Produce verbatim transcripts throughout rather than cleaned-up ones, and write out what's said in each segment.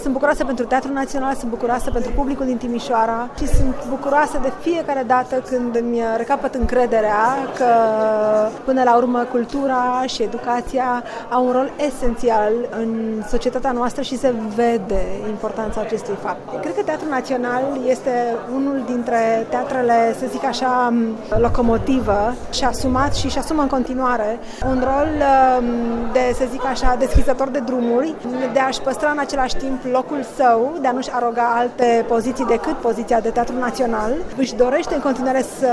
Sunt bucuroasă pentru Teatrul Național, sunt bucuroasă pentru publicul din Timișoara și sunt bucuroasă de fiecare dată când îmi recapăt încrederea că până la urmă cultura și educația au un rol esențial în societatea noastră și se vede importanța acestui fapt. Cred că Teatrul Național este unul dintre teatrele, să zic așa, locomotivă și asumat și și asumă în continuare un rol de, să zic așa, deschizător de drumuri, de a-și păstra în același timp locul său, de a nu-și aroga alte poziții decât poziția de Teatru Național. Își dorește în continuare să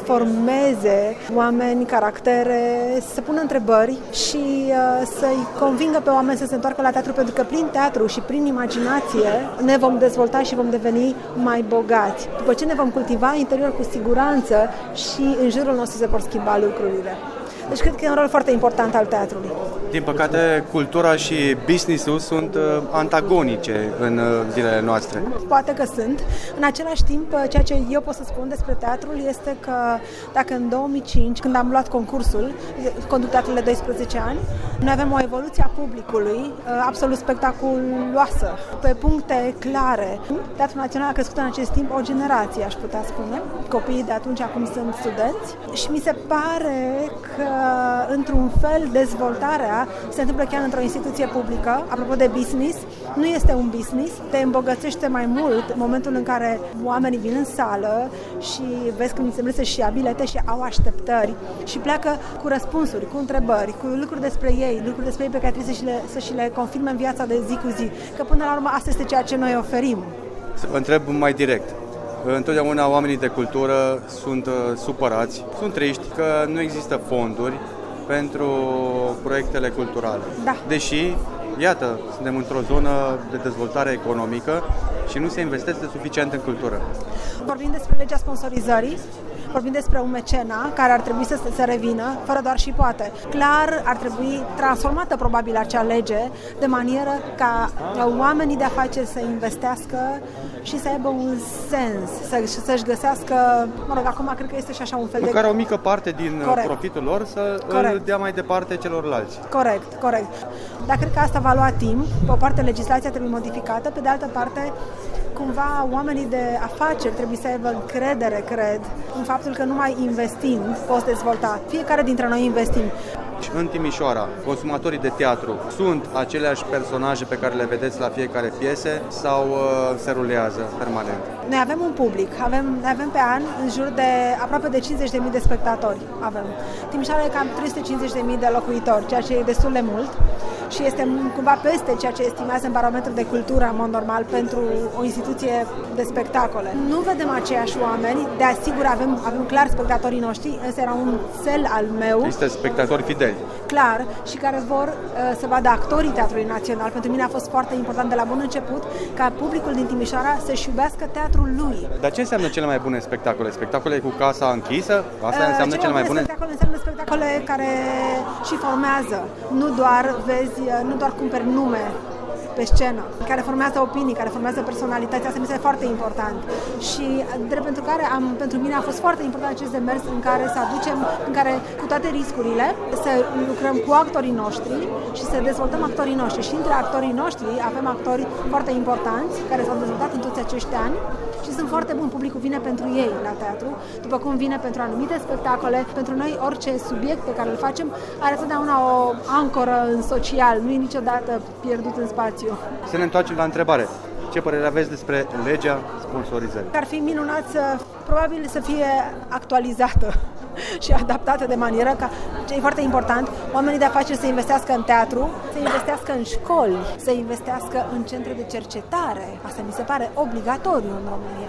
formeze oameni, caractere, să pună întrebări și uh, să-i convingă pe oameni să se întoarcă la teatru, pentru că prin teatru și prin imaginație ne vom dezvolta și vom deveni mai bogați. După ce ne vom cultiva interior cu siguranță și în jurul nostru se vor schimba lucrurile. Deci cred că e un rol foarte important al teatrului. Din păcate, cultura și business-ul sunt antagonice în zilele noastre. Poate că sunt. În același timp, ceea ce eu pot să spun despre teatrul este că dacă în două mii cinci, când am luat concursul, conduc teatrul de doisprezece ani, noi avem o evoluție a publicului absolut spectaculoasă, pe puncte clare. Teatrul Național a crescut în acest timp o generație, aș putea spune. Copiii de atunci acum sunt studenți și mi se pare că într-un fel dezvoltarea se întâmplă chiar într-o instituție publică. Apropo de business, nu este un business, te îmbogățește mai mult în momentul în care oamenii vin în sală și vezi când se vrea să-și ia bilete și au așteptări și pleacă cu răspunsuri, cu întrebări, cu lucruri despre ei, lucruri despre ei pe care trebuie să și le, să și le confirme în viața de zi cu zi. Că până la urmă asta este ceea ce noi oferim. Să vă întreb mai direct. Întotdeauna oamenii de cultură sunt uh, supărați, sunt triști că nu există fonduri pentru proiectele culturale. Da. Deși, iată, suntem într-o zonă de dezvoltare economică și nu se investește suficient în cultură. Vorbim despre legea sponsorizării, vorbim despre un mecena care ar trebui să se revină, fără doar și poate. Clar, ar trebui transformată probabil acea lege de manieră ca oamenii de afaceri să investească și să aibă un sens, să, să-și găsească, mă rog, acum cred că este și așa un fel de... Măcar o mică parte din corect. profitul lor să corect. îl dea mai departe celorlalți. Corect, corect. Dar cred că asta va lua timp. Pe o parte, legislația trebuie modificată, pe de altă parte, cumva oamenii de afaceri trebuie să aibă încredere, cred, în faptul că numai investind poți dezvolta. Fiecare dintre noi investim. În Timișoara, consumatorii de teatru sunt aceleași personaje pe care le vedeți la fiecare piese sau uh, se rulează permanent? Noi avem un public, avem, avem pe an în jur de aproape de cincizeci de mii de spectatori. Avem. Timișoara e cam trei sute cincizeci de mii de locuitori, ceea ce e destul de mult și este cumva peste ceea ce estimează în barometrul de cultură, în mod normal, pentru o instituție de spectacole. Nu vedem aceiași oameni, de asigur avem, avem clar spectatorii noștri, ăsta era un cel al meu. Este spectatori fideli. Clar, și care vor uh, să vadă actorii Teatrului Național. Pentru mine a fost foarte important de la bun început ca publicul din Timișoara să-și iubească teatrul lui. Dar ce înseamnă cele mai bune spectacole? Spectacole cu casa închisă? Asta uh, înseamnă cele mai bune? Spectacole înseamnă spectacole care și formează. Nu doar vezi, nu doar cumperi nume pe scenă, care formează opinii, care formează personalitatea, asta mi se foarte important. Și drept pentru care am, pentru mine a fost foarte important acest demers în care să aducem, în care cu toate riscurile, să lucrăm cu actorii noștri și să dezvoltăm actorii noștri. Și între actorii noștri avem actori foarte importanți care s-au dezvoltat în toți acești ani și sunt foarte buni. Publicul vine pentru ei la teatru, după cum vine pentru anumite spectacole. Pentru noi orice subiect pe care îl facem are întotdeauna o ancoră în social, nu e niciodată pierdut în spațiu. Să ne întoarcem la întrebare. Ce părere aveți despre legea sponsorizării? Ar fi minunat să, probabil să fie actualizată și adaptată de manieră ca, ce e foarte important, oamenii de afaceri să investească în teatru, să investească în școli, să investească în centre de cercetare. Asta mi se pare obligatoriu în România.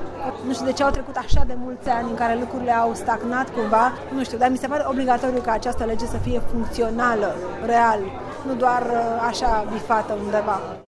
Nu știu de ce au trecut așa de mulți ani în care lucrurile au stagnat cumva, nu știu, dar mi se pare obligatoriu ca această lege să fie funcțională, real, nu doar așa bifată undeva.